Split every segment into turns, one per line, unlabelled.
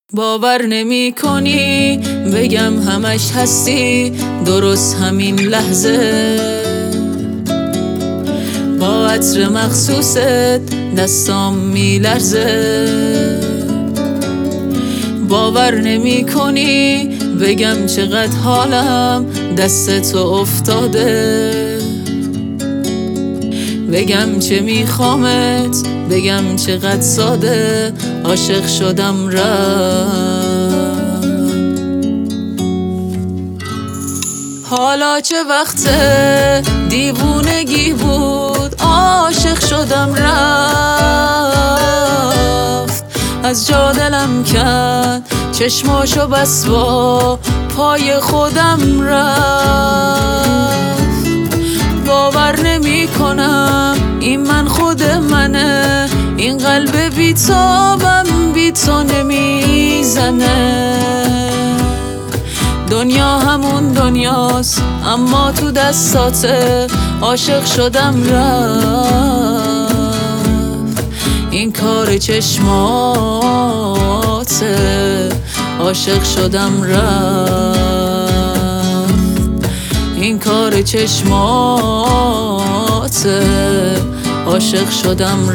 باور نمی کنی بگم همش هستی، درست همین لحظه با عطر مخصوصت دستام میلرزه. باور نمی کنی بگم چقدر حالم دست تو افتاده، بگم چه میخوامت، بگم چقدر ساده عاشق شدم رفت. حالا چه وقت دیوونگی بود، عاشق شدم رفت. از جا دلم کرد چشماشو بس با پای خودم رفت. باور نمی کنم این من خود منه، این قلب بیتابم بی تو نمیزنه. دنیا همون دنیاست اما تو دستاته، عاشق شدم رفت. این کار چشماته، عاشق شدم رفت. این کار چشماته، عاشق شدم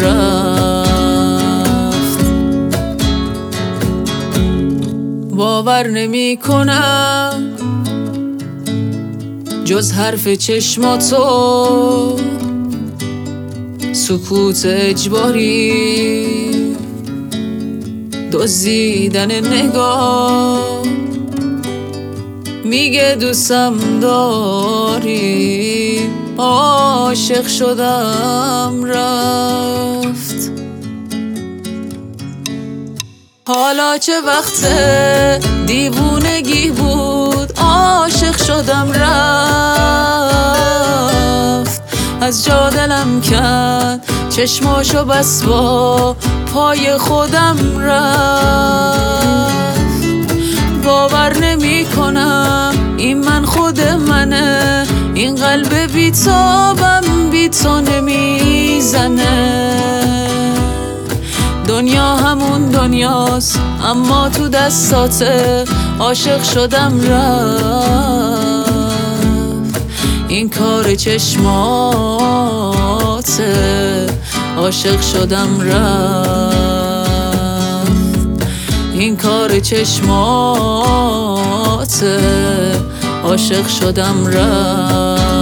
رفت. باور نمی کنم جز حرف چشماتو، سکوت اجباری، دزدیدن نگاه، میگه دوستم داری، عاشق شدم رفت. حالا چه وقت دیوونگی بود، عاشق شدم رفت. از جا دلم کرد چشماشو بس با پای خودم رفت. باور نمی کنم این من خود منه، این قلب بیتابم بی تو نمیزنه. دنیا همون دنیاست اما تو دستاته، عاشق شدم رفت. این کار چشماته، عاشق شدم رفت. این کار چشماته، عاشق شدم رفت.